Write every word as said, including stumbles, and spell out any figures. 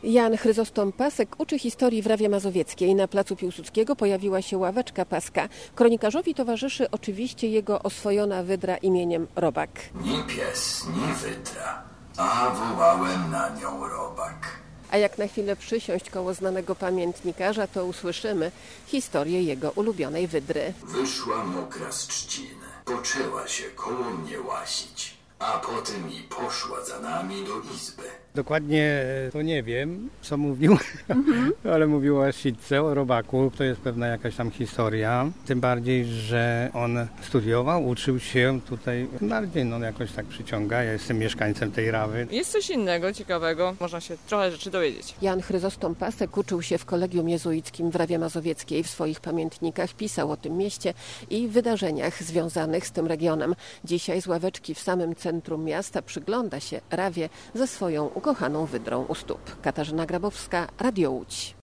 Jan Chryzostom Pasek uczy historii w Rawie Mazowieckiej. Na placu Piłsudskiego pojawiła się ławeczka Paska. Kronikarzowi towarzyszy oczywiście jego oswojona wydra imieniem Robak. Ni pies, ni wydra, a wołałem na nią Robak. A jak na chwilę przysiąść koło znanego pamiętnikarza, to usłyszymy historię jego ulubionej wydry. Wyszła mokra z trzciny, poczęła się koło mnie łasić, a potem i poszła za nami do izby. Dokładnie to nie wiem, co mówił, mhm. ale mówił o sitce, o robaku. To jest pewna jakaś tam historia. Tym bardziej, że on studiował, uczył się tutaj. Bardziej no jakoś tak przyciąga. Ja jestem mieszkańcem tej Rawy. Jest coś innego, ciekawego. Można się trochę rzeczy dowiedzieć. Jan Chryzostom Pasek uczył się w Kolegium Jezuickim w Rawie Mazowieckiej. W swoich pamiętnikach pisał o tym mieście i wydarzeniach związanych z tym regionem. Dzisiaj z ławeczki w samym centrum miasta przygląda się Rawie ze swoją ukochaną wydrą u stóp. Katarzyna Grabowska, Radio Łódź.